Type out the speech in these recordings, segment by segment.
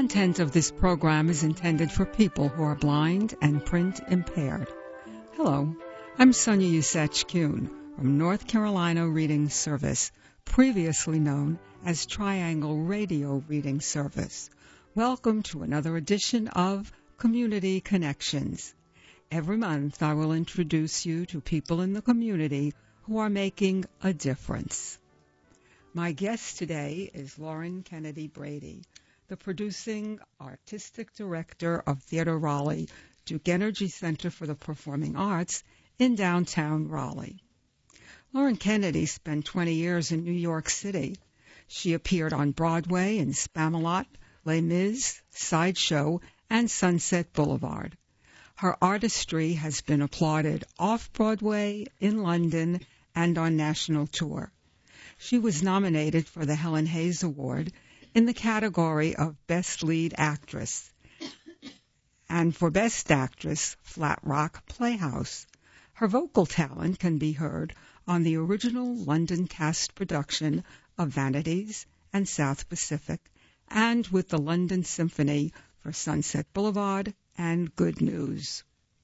content of this program is intended for people who are blind and print impaired. Hello, I'm Sonia Usach-Kuhn from North Carolina Reading Service, previously known as Triangle Radio Reading Service. Welcome to another edition of Community Connections. Every month I will introduce you to people in the community who are making a difference. My guest today is Lauren Kennedy Brady, the producing artistic director of Theatre Raleigh, Duke Energy Center for the Performing Arts in downtown Raleigh. Lauren Kennedy spent 20 years in New York City. She appeared on Broadway in Spamalot, Les Mis, Sideshow, and Sunset Boulevard. Her artistry has been applauded off-Broadway, in London, and on national tour. She was nominated for the Helen Hayes Award in the category of Best Lead Actress, and for Best Actress, Flat Rock Playhouse. Her vocal talent can be heard on the original London cast production of Vanities and South Pacific, and with the London Symphony for Sunset Boulevard and Good News.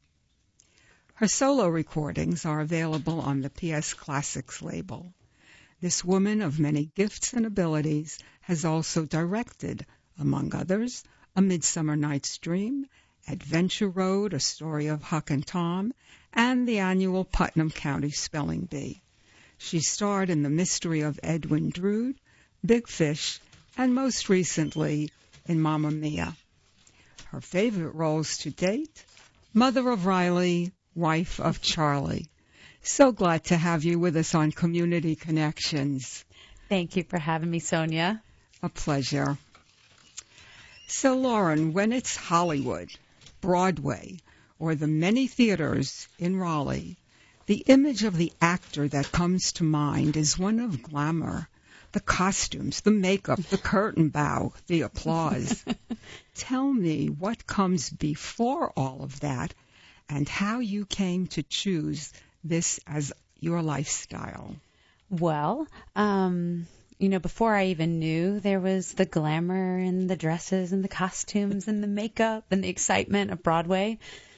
Her solo recordings are available on the PS Classics label. This woman of many gifts and abilities has also directed, among others, A Midsummer Night's Dream, Adventure Road, A Story of Huck and Tom, and the annual Putnam County Spelling Bee. She starred in The Mystery of Edwin Drood, Big Fish, and most recently in Mamma Mia. Her favorite roles to date, Mother of Riley, Wife of Charlie. So glad to have you with us on Community Connections. Thank you for having me, Sonia. A pleasure. So, Lauren, when it's Hollywood, Broadway, or the many theaters in Raleigh, the image of the actor that comes to mind is one of glamour. The costumes, the makeup, the curtain bow, the applause. Tell me what comes before all of that and how you came to choose this as your lifestyle. Well, before I even knew there was the glamour and the dresses and the costumes and the makeup and the excitement of Broadway,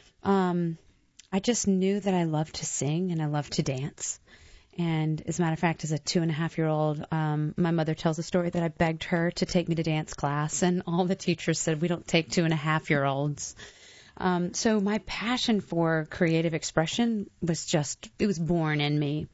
I just knew that I loved to sing and I loved to dance. And as a matter of fact, as a 2.5-year-old, my mother tells a story that I begged her to take me to dance class, and all the teachers said, we don't take 2.5-year-olds. So my passion for creative expression it was born in me.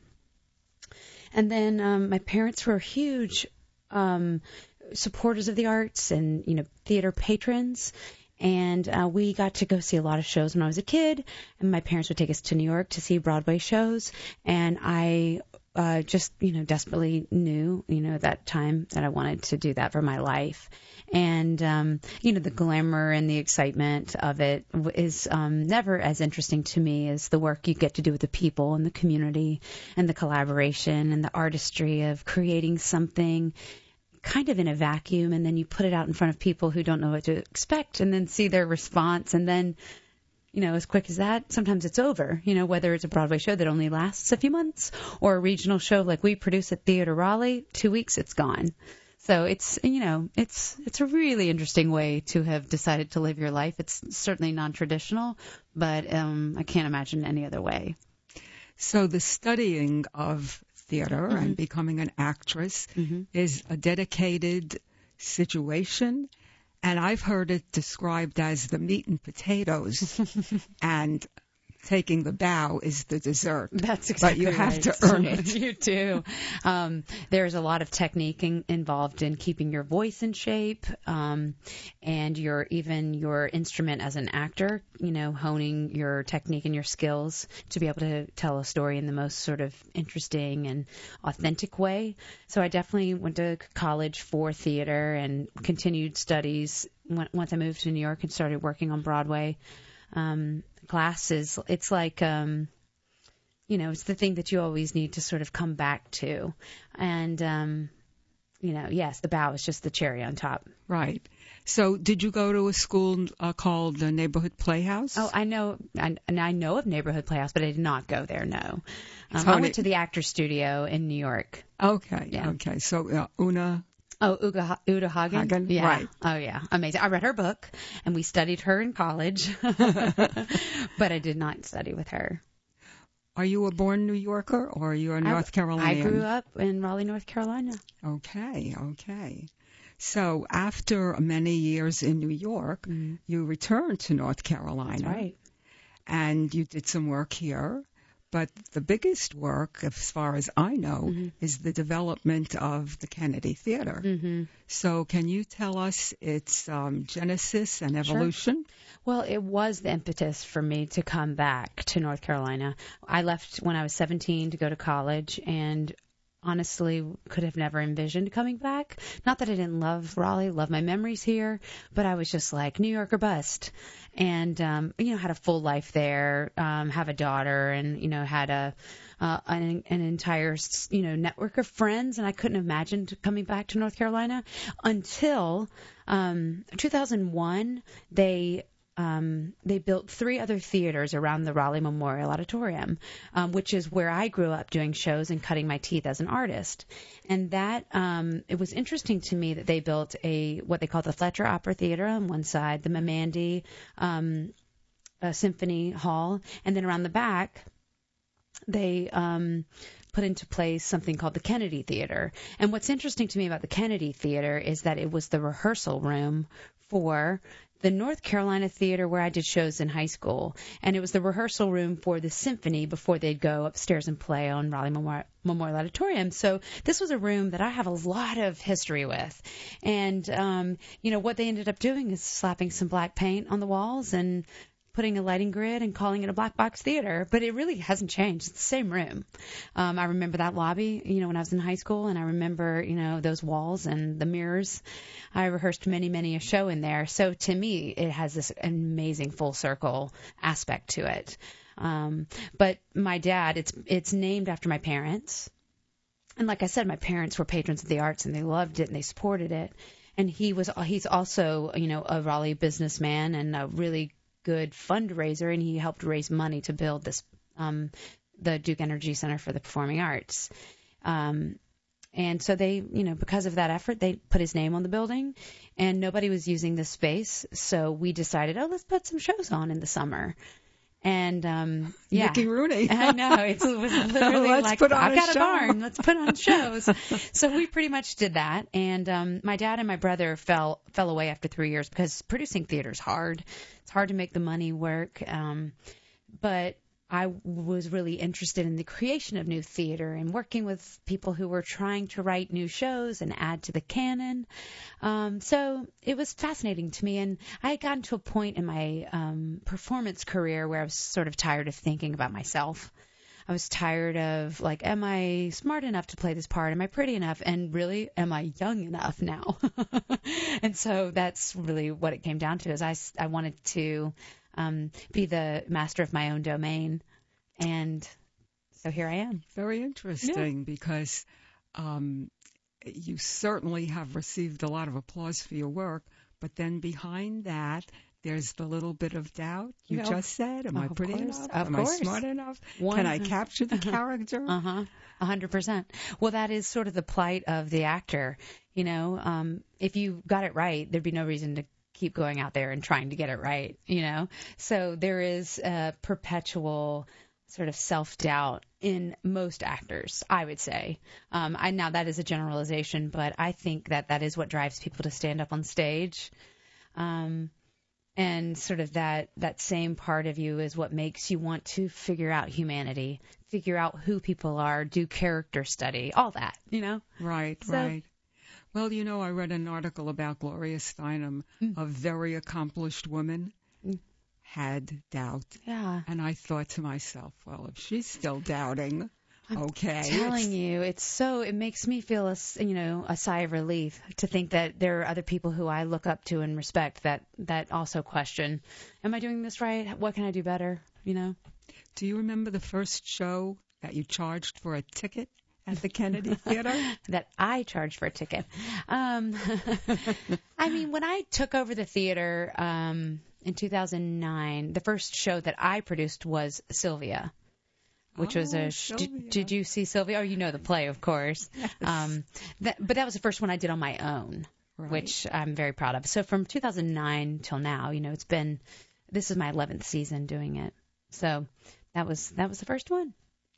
And then my parents were huge supporters of the arts and, theater patrons. And we got to go see a lot of shows when I was a kid. And my parents would take us to New York to see Broadway shows. And I just, desperately knew, at that time that I wanted to do that for my life. And, the glamour and the excitement of it is never as interesting to me as the work you get to do with the people and the community and the collaboration and the artistry of creating something kind of in a vacuum, and then you put it out in front of people who don't know what to expect and then see their response. And then, as quick as that, sometimes it's over, whether it's a Broadway show that only lasts a few months or a regional show like we produce at Theatre Raleigh, 2 weeks, it's gone. So it's a really interesting way to have decided to live your life. It's certainly non-traditional, but I can't imagine any other way. So the studying of theater and becoming an actress is a dedicated situation, and I've heard it described as the meat and potatoes, and taking the bow is the dessert. That's exactly right. But you have to earn it. You do. There's a lot of technique involved in keeping your voice in shape, and your instrument as an actor, honing your technique and your skills to be able to tell a story in the most sort of interesting and authentic way. So I definitely went to college for theater and continued studies once I moved to New York and started working on Broadway. Classes, it's like, it's the thing that you always need to sort of come back to. And, yes, the bow is just the cherry on top. Right. So did you go to a school called the Neighborhood Playhouse? Oh, I know of Neighborhood Playhouse, but I did not go there, no. I went to the Actors Studio in New York. Okay, yeah. Okay. So Una Oh, Uta Hagen? Hagen, Yeah. right. Oh, yeah. Amazing. I read her book, and we studied her in college, but I did not study with her. Are you a born New Yorker or are you a North Carolinian? I grew up in Raleigh, North Carolina. Okay. So after many years in New York, you returned to North Carolina. That's right. And you did some work here. But the biggest work, as far as I know, is the development of the Kennedy Theater. So can you tell us its genesis and evolution? Sure. Well, it was the impetus for me to come back to North Carolina. I left when I was 17 to go to college, and honestly could have never envisioned coming back. Not that I didn't love Raleigh, love my memories here, but I was just like New York or bust. And, had a full life there, have a daughter, and, had an entire, network of friends. And I couldn't have imagined coming back to North Carolina until 2001. They built 3 other theaters around the Raleigh Memorial Auditorium, which is where I grew up doing shows and cutting my teeth as an artist. And that it was interesting to me that they built what they call the Fletcher Opera Theater on one side, the Mamandi Symphony Hall, and then around the back they put into place something called the Kennedy Theater. And what's interesting to me about the Kennedy Theater is that it was the rehearsal room for the North Carolina Theater where I did shows in high school, and it was the rehearsal room for the symphony before they'd go upstairs and play on Raleigh Memorial Auditorium. So this was a room that I have a lot of history with. And, what they ended up doing is slapping some black paint on the walls and putting a lighting grid and calling it a black box theater, but it really hasn't changed. It's the same room. I remember that lobby, when I was in high school, and I remember, those walls and the mirrors. I rehearsed many a show in there. So to me, it has this amazing full circle aspect to it. But my dad, it's named after my parents. And like I said, my parents were patrons of the arts and they loved it and they supported it. And he's also, a Raleigh businessman and a really good fundraiser, and he helped raise money to build this the Duke Energy Center for the Performing Arts. And so they, because of that effort, they put his name on the building, and nobody was using this space. So we decided, let's put some shows on in the summer. And yeah, Mickey Rooney. I know, it was literally like, I've got a barn, let's put on shows. So we pretty much did that. And my dad and my brother fell away after 3 years because producing theater is hard. It's hard to make the money work. But I was really interested in the creation of new theater and working with people who were trying to write new shows and add to the canon. So it was fascinating to me. And I had gotten to a point in my performance career where I was sort of tired of thinking about myself. I was tired of, am I smart enough to play this part? Am I pretty enough? And really, am I young enough now? And so that's really what it came down to, is I wanted to be the master of my own domain. And so here I am. Very interesting, because you certainly have received a lot of applause for your work, but then behind that, there's the little bit of doubt you just said. Am I pretty enough? Am I smart enough? Can I capture the character? 100%. Well, that is sort of the plight of the actor. If you got it right, there'd be no reason to keep going out there and trying to get it right, So there is a perpetual sort of self-doubt in most actors, I would say. Now that is a generalization, but I think that is what drives people to stand up on stage. And sort of that same part of you is what makes you want to figure out humanity, figure out who people are, do character study, all that, Right, right. Well, I read an article about Gloria Steinem, a very accomplished woman, had doubt. Yeah. And I thought to myself, well, if she's still doubting, okay. I'm telling you, it makes me feel a sigh of relief to think that there are other people who I look up to and respect that also question, am I doing this right? What can I do better? Do you remember the first show that you charged for a ticket at the Kennedy Theater? That I charged for a ticket. When I took over the theater in 2009, the first show that I produced was Sylvia. which was a. Did you see Sylvia? Oh, you know the play, of course. Yes. But that was the first one I did on my own, Right. which I'm very proud of. So from 2009 till now, this is my 11th season doing it. So that was the first one.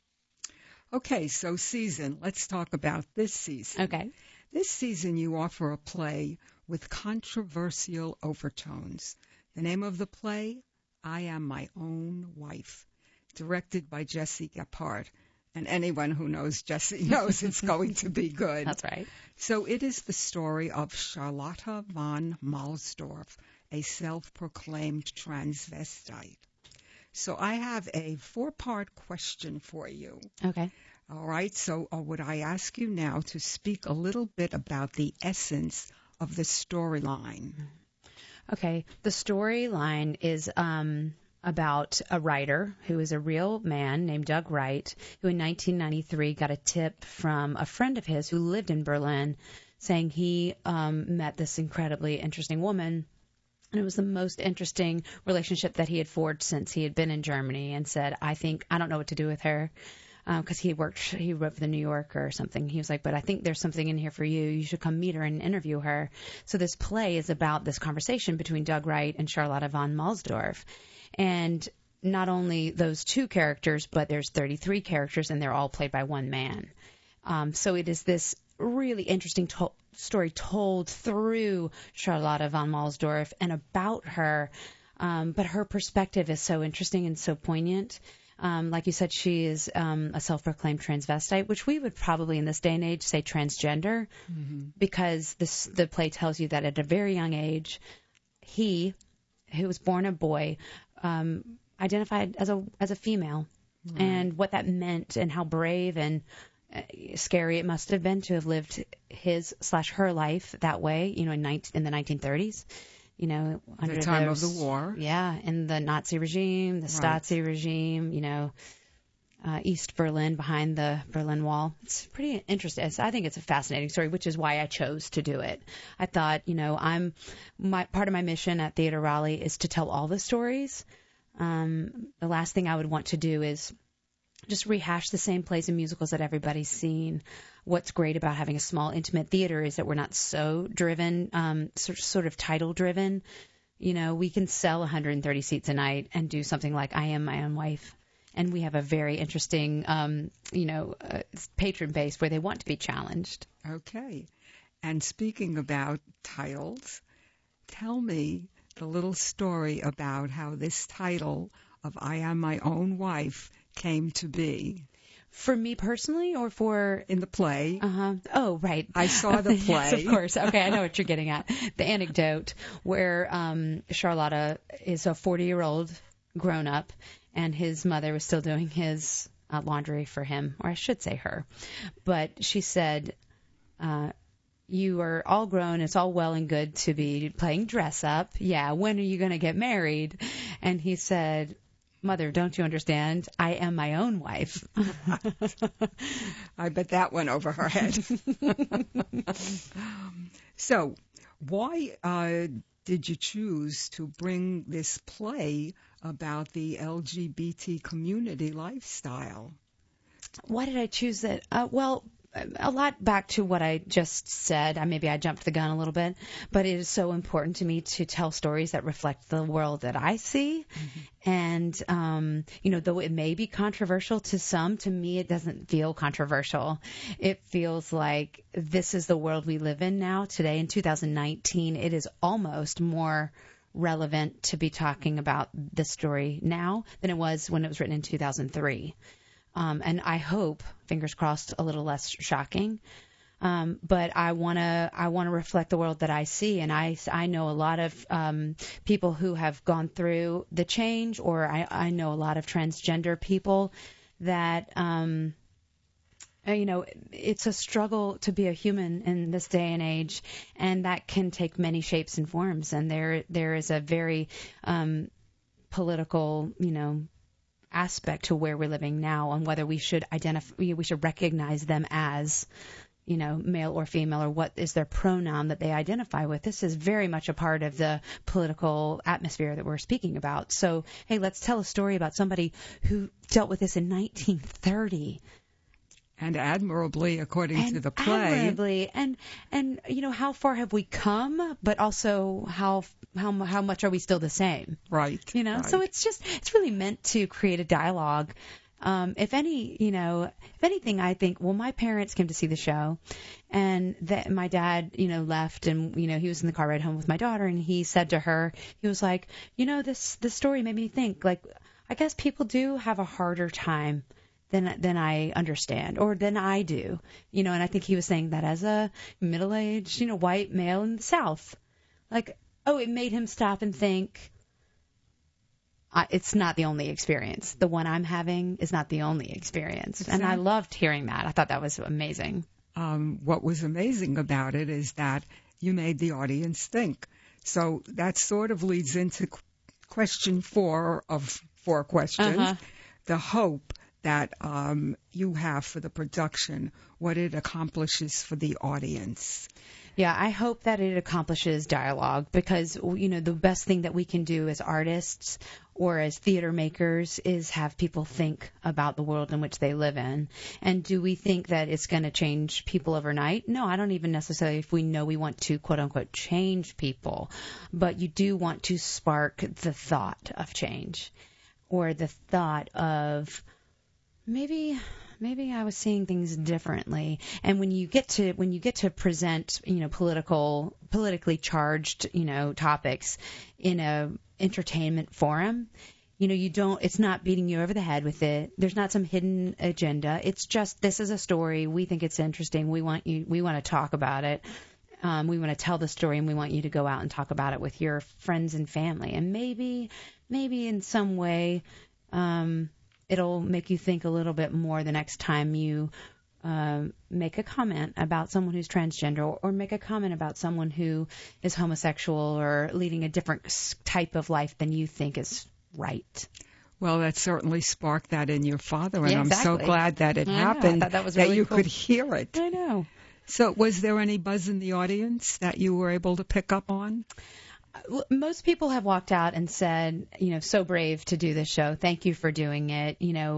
Okay, so season. Let's talk about this season. Okay. This season you offer a play with controversial overtones. The name of the play, I Am My Own Wife, directed by Jesse Gephardt. And anyone who knows Jesse knows it's going to be good. That's right. So it is the story of Charlotte von Malsdorf, a self-proclaimed transvestite. So I have a 4-part question for you. Okay. All right, so would I ask you now to speak a little bit about the essence of the storyline? Okay. The storyline is about a writer who is a real man named Doug Wright, who in 1993 got a tip from a friend of his who lived in Berlin saying he met this incredibly interesting woman. And it was the most interesting relationship that he had forged since he had been in Germany, and said, I don't know what to do with her. Because he wrote for the New Yorker or something. He was like, but I think there's something in here for you. You should come meet her and interview her. So this play is about this conversation between Doug Wright and Charlotte von Malsdorf. And not only those two characters, but there's 33 characters, and they're all played by one man. So it is this really interesting story told through Charlotte von Malsdorf and about her. But her perspective is so interesting and so poignant. Like you said, she is a self-proclaimed transvestite, which we would probably in this day and age say transgender, because the play tells you that at a very young age, he, who was born a boy, identified as a female, and what that meant and how brave and scary it must have been to have lived his/her life that way, in the 1930s. Under the time of the war. Yeah, in the Nazi regime, the Stasi regime, East Berlin, behind the Berlin Wall. It's pretty interesting. I think it's a fascinating story, which is why I chose to do it. I thought, part of my mission at Theatre Raleigh is to tell all the stories. The last thing I would want to do is just rehash the same plays and musicals that everybody's seen. What's great about having a small, intimate theater is that we're not so driven, sort of title driven. We can sell 130 seats a night and do something like I Am My Own Wife. And we have a very interesting, patron base where they want to be challenged. Okay. And speaking about titles, tell me the little story about how this title of I Am My Own Wife came to be. For me personally, or for... In the play. Oh, right. I saw the play. Yes, of course. Okay, I know what you're getting at. The anecdote where Charlotte is a 40-year-old grown-up, and his mother was still doing his laundry for him, or I should say her. But she said, you are all grown. It's all well and good to be playing dress up. Yeah, when are you going to get married? And he said... Mother, don't you understand? I am my own wife. I bet that went over her head. So, why did you choose to bring this play about the LGBT community lifestyle? Why did I choose that? Well, a lot back to what I just said. Maybe I jumped the gun a little bit, but it is so important to me to tell stories that reflect the world that I see. And, though it may be controversial to some, to me it doesn't feel controversial. It feels like this is the world we live in now, today in 2019. It is almost more relevant to be talking about this story now than it was when it was written in 2003. And I hope, fingers crossed, a little less shocking. But I want to reflect the world that I see. And I know a lot of people who have gone through the change, or I know a lot of transgender people that, it's a struggle to be a human in this day and age. And that can take many shapes and forms. And there is a very political, aspect to where we're living now, and whether we should recognize them as male or female, or what is their pronoun that they identify with. This is very much a part of the political atmosphere that we're speaking about. So, hey, let's tell a story about somebody who dealt with this in 1930. And admirably, according to the play. Admirably. And how far have we come, but also how much are we still the same? Right. Right. So it's really meant to create a dialogue. If anything, I think, well, my parents came to see the show, and my dad, left, and, he was in the car ride home with my daughter, and he said to her, he was like, this story made me think, like, I guess people do have a harder time than I understand, or than I do, and I think he was saying that as a middle-aged, white male in the South, like, it made him stop and think, it's not the only experience. The one I'm having is not the only experience. And I loved hearing that. I thought that was amazing. What was amazing about it is that you made the audience think. So that sort of leads into question 4 of 4 questions. Uh-huh. The hope that you have for the production, what it accomplishes for the audience. Yeah, I hope that it accomplishes dialogue, because, the best thing that we can do as artists or as theater makers is have people think about the world in which they live in. And do we think that it's going to change people overnight? No, I don't even necessarily, if we know we want to, quote unquote, change people. But you do want to spark the thought of change, or the thought of maybe I was seeing things differently. And when you get to present, politically charged, topics in a entertainment forum, it's not beating you over the head with it. There's not some hidden agenda. It's just, this is a story. We think it's interesting. We want to talk about it. We want to tell the story, and we want you to go out and talk about it with your friends and family. And maybe in some way, it'll make you think a little bit more the next time you make a comment about someone who's transgender, or make a comment about someone who is homosexual or leading a different type of life than you think is right. Well, that certainly sparked that in your father, and yeah, exactly. I'm so glad that it happened, that was really you cool. could hear it. I know. So was there any buzz in the audience that you were able to pick up on? Most people have walked out and said, so brave to do this show. Thank you for doing it.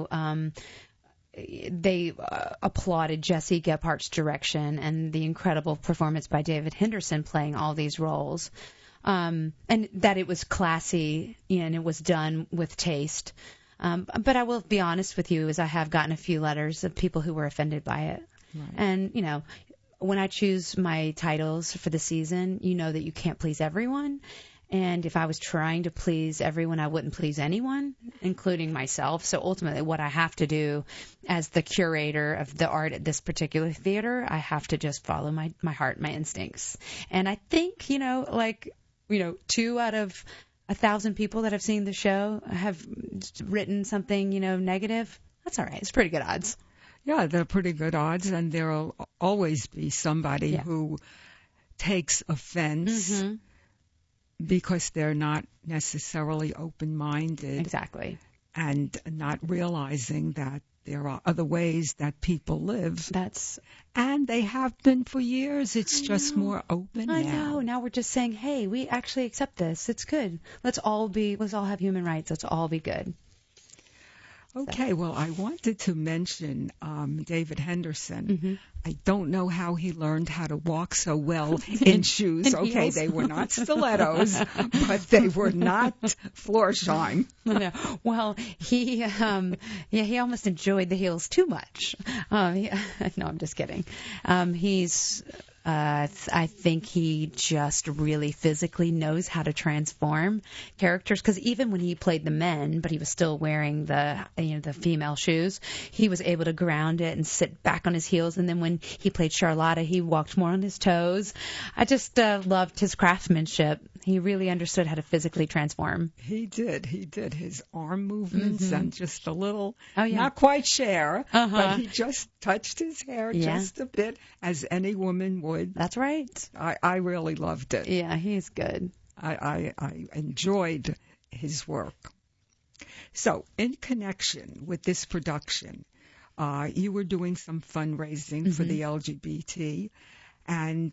They applauded Jesse Gephardt's direction and the incredible performance by David Henderson playing all these roles. And that it was classy and it was done with taste. But I will be honest with you, as I have gotten a few letters of people who were offended by it. Right. And, when I choose my titles for the season, that you can't please everyone. And if I was trying to please everyone, I wouldn't please anyone, including myself. So ultimately, what I have to do as the curator of the art at this particular theater, I have to just follow my heart, my instincts. And I think, 2 out of 1,000 people that have seen the show have written something, negative. That's all right. It's pretty good odds. Yeah, they're pretty good odds, and there'll always be somebody who takes offense because they're not necessarily open-minded. Exactly. And not realizing that there are other ways that people live. And they have been for years. It's just more open now. I know. Now we're just saying, hey, we actually accept this. It's good. Let's all have human rights. Let's all be good. Okay, well, I wanted to mention David Henderson. Mm-hmm. I don't know how he learned how to walk so well in shoes. Okay, heels. They were not stilettos, but they were not Florsheim. No. Well, he almost enjoyed the heels too much. No, I'm just kidding. I think he just really physically knows how to transform characters, because even when he played the men, but he was still wearing the female shoes, he was able to ground it and sit back on his heels. And then when he played Charlotta, he walked more on his toes. I just loved his craftsmanship. He really understood how to physically transform. He did. His arm movements and just a little, not quite Cher, but he just touched his hair just a bit, as any woman would. That's right. I really loved it. Yeah, he's good. I enjoyed his work. So, in connection with this production, you were doing some fundraising for the LGBT, and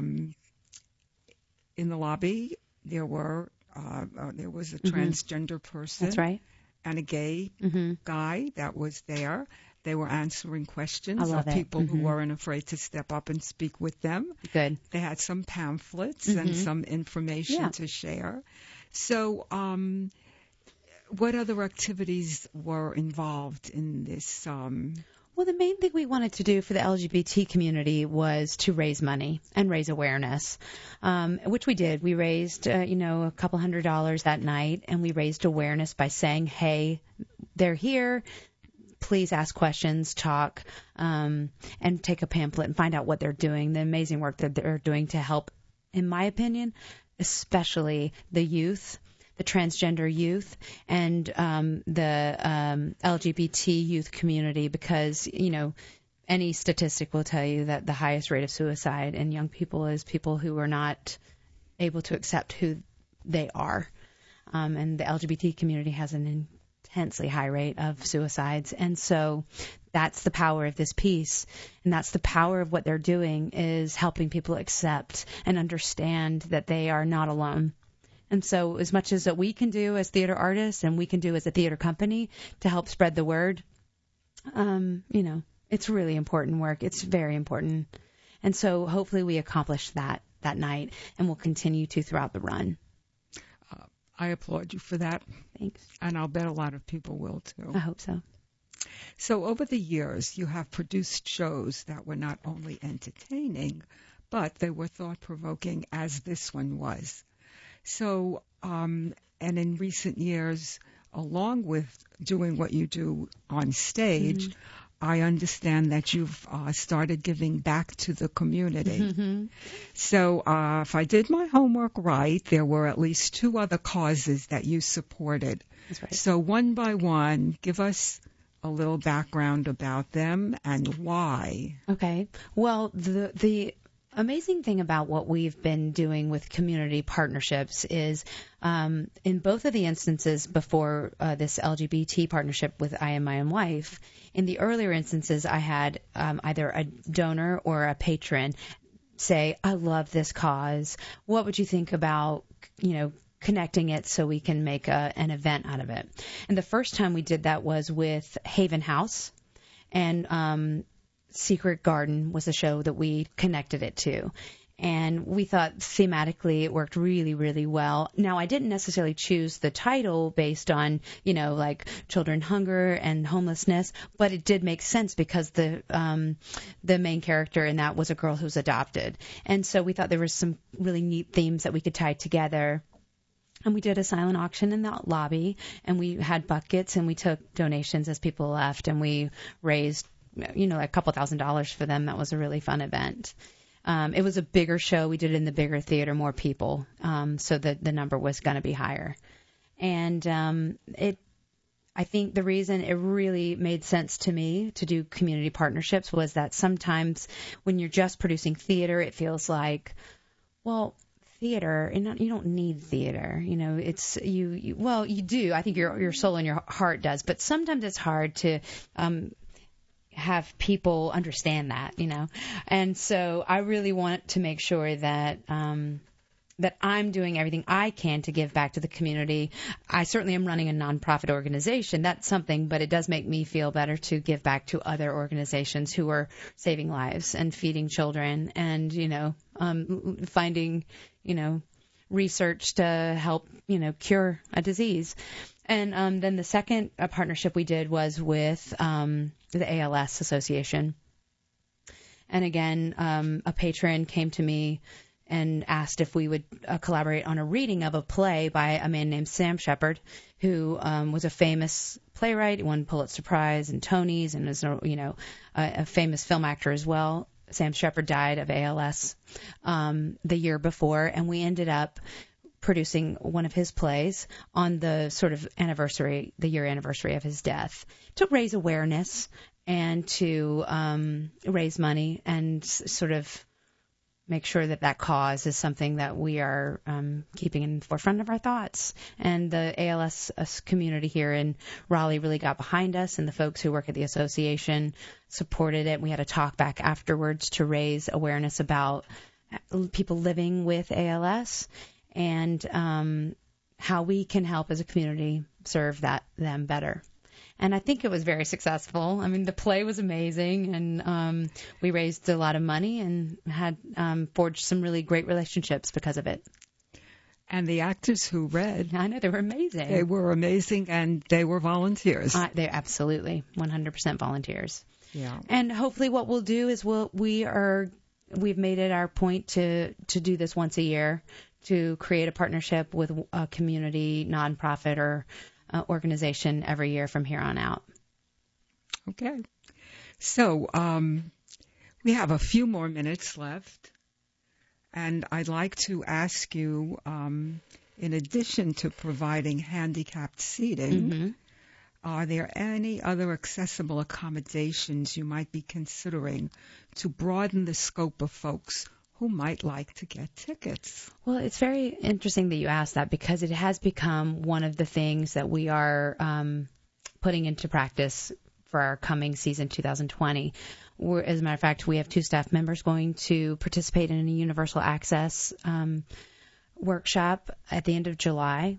in the lobby there was a transgender person. That's right. And a gay guy that was there. They were answering questions of people who weren't afraid to step up and speak with them. Good. They had some pamphlets and some information to share. So what other activities were involved in this? Well, the main thing we wanted to do for the LGBT community was to raise money and raise awareness, which we did. We raised, a couple $100 that night, and we raised awareness by saying, hey, they're here. Please ask questions, talk, and take a pamphlet and find out what they're doing, the amazing work that they're doing to help, in my opinion, especially the youth, the transgender youth, and the LGBT youth community, because, any statistic will tell you that the highest rate of suicide in young people is people who are not able to accept who they are. And the LGBT community has an intensely high rate of suicides. And so that's the power of this piece. And that's the power of what they're doing, is helping people accept and understand that they are not alone. And so as much as that we can do as theater artists and we can do as a theater company to help spread the word, it's really important work. It's very important. And so hopefully we accomplish that night, and we'll continue to throughout the run. I applaud you for that. Thanks. And I'll bet a lot of people will too. I hope so. So over the years, you have produced shows that were not only entertaining, but they were thought-provoking, as this one was. So, and in recent years, along with doing what you do on stage, I understand that you've started giving back to the community. So if I did my homework right, there were at least 2 other causes that you supported. That's right. So one by one, give us a little background about them and why. Okay. Well, the amazing thing about what we've been doing with community partnerships is in both of the instances before this LGBT partnership with I Am My Own Wife, in the earlier instances I had either a donor or a patron say, I love this cause. What would you think about, connecting it so we can make an event out of it? And the first time we did that was with Haven House, and Secret Garden was a show that we connected it to. And we thought thematically it worked really, really well. Now, I didn't necessarily choose the title based on, like children hunger and homelessness, but it did make sense because the main character in that was a girl who's adopted. And so we thought there were some really neat themes that we could tie together. And we did a silent auction in the lobby, and we had buckets, and we took donations as people left, and we raised a couple $1,000s for them. That was a really fun event. It was a bigger show. We did it in the bigger theater, more people. So the number was going to be higher. And I think the reason it really made sense to me to do community partnerships was that sometimes when you're just producing theater, it feels like, well, theater, you don't need theater. It's you do. I think your soul and your heart does. But sometimes it's hard to have people understand that, And so I really want to make sure that that I'm doing everything I can to give back to the community. I certainly am running a nonprofit organization. That's something, but it does make me feel better to give back to other organizations who are saving lives and feeding children and, finding, research to help, cure a disease. And then the second partnership we did was with the ALS Association. And again, a patron came to me and asked if we would collaborate on a reading of a play by a man named Sam Shepard, who was a famous playwright, won Pulitzer Prize and Tonys, and is a famous film actor as well. Sam Shepard died of ALS the year before, and we ended up producing one of his plays on the sort of the year anniversary of his death, to raise awareness and to raise money and sort of make sure that cause is something that we are keeping in the forefront of our thoughts. And the ALS community here in Raleigh really got behind us, and the folks who work at the association supported it. We had a talk back afterwards to raise awareness about people living with ALS and how we can help as a community serve them better. And I think it was very successful. I mean, the play was amazing, and we raised a lot of money and had forged some really great relationships because of it. And the actors who read, I know, they were amazing. They were amazing, and they were volunteers. They're absolutely 100% volunteers. Yeah. And hopefully what we'll do is we've made it our point to do this once a year, to create a partnership with a community nonprofit or organization every year from here on out. Okay. So we have a few more minutes left, and I'd like to ask you, in addition to providing handicapped seating, are there any other accessible accommodations you might be considering to broaden the scope of folks who might like to get tickets? Well, it's very interesting that you asked that, because it has become one of the things that we are putting into practice for our coming season 2020. As a matter of fact, we have 2 staff members going to participate in a universal access workshop at the end of July,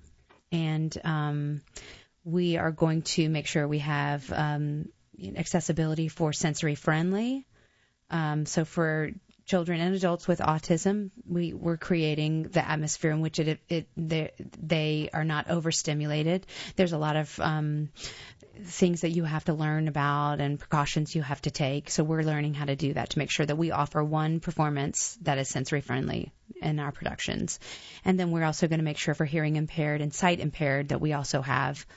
and we are going to make sure we have accessibility for sensory friendly. So for children and adults with autism, we're creating the atmosphere in which they are not overstimulated. There's a lot of things that you have to learn about and precautions you have to take. So we're learning how to do that to make sure that we offer one performance that is sensory friendly in our productions. And then we're also going to make sure for hearing impaired and sight impaired that we also have,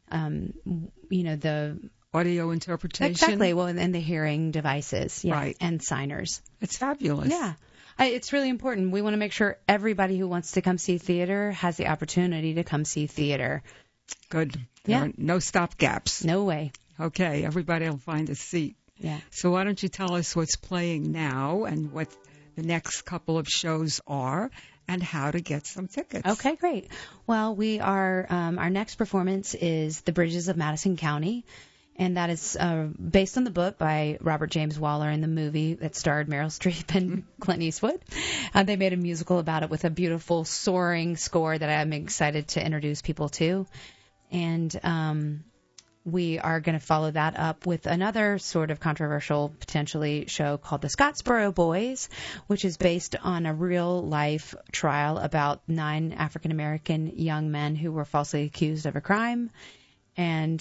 the audio interpretation. Exactly. Well, and the hearing devices. Yeah. Right. And signers. It's fabulous. Yeah. It's really important. We want to make sure everybody who wants to come see theater has the opportunity to come see theater. Good. There are no stop gaps. No way. Okay. Everybody will find a seat. Yeah. So why don't you tell us what's playing now and what the next couple of shows are, and how to get some tickets. Okay, great. Well, we are, our next performance is The Bridges of Madison County, and that is based on the book by Robert James Waller and the movie that starred Meryl Streep and Clint Eastwood. They made a musical about it with a beautiful soaring score that I'm excited to introduce people to. And we are going to follow that up with another sort of controversial, potentially, show called The Scottsboro Boys, which is based on a real-life trial about 9 African-American young men who were falsely accused of a crime. And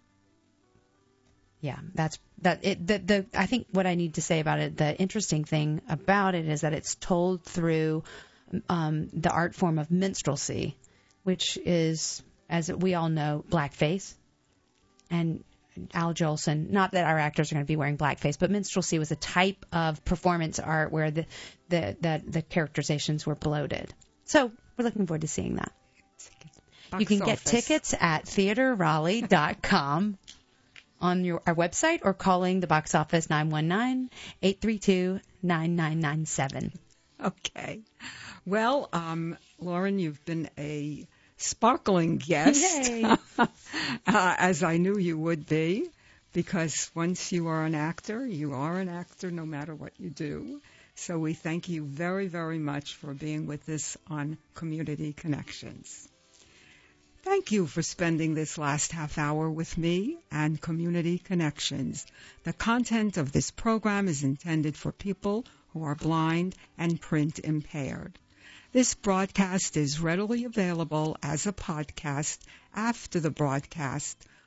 yeah, I think what I need to say about it, the interesting thing about it is that it's told through the art form of minstrelsy, which is, as we all know, blackface. And Al Jolson, not that our actors are going to be wearing blackface, but minstrelsy was a type of performance art where the characterizations were bloated. So we're looking forward to seeing that. You can get tickets at theaterraleigh.com on our website or calling the box office 919-832-9997. Okay. Well, Lauren, you've been a sparkling guest, as I knew you would be, because once you are an actor no matter what you do. So we thank you very, very much for being with us on Community Connections. Thank you for spending this last half hour with me and Community Connections. The content of this program is intended for people who are blind and print impaired. This broadcast is readily available as a podcast after the broadcast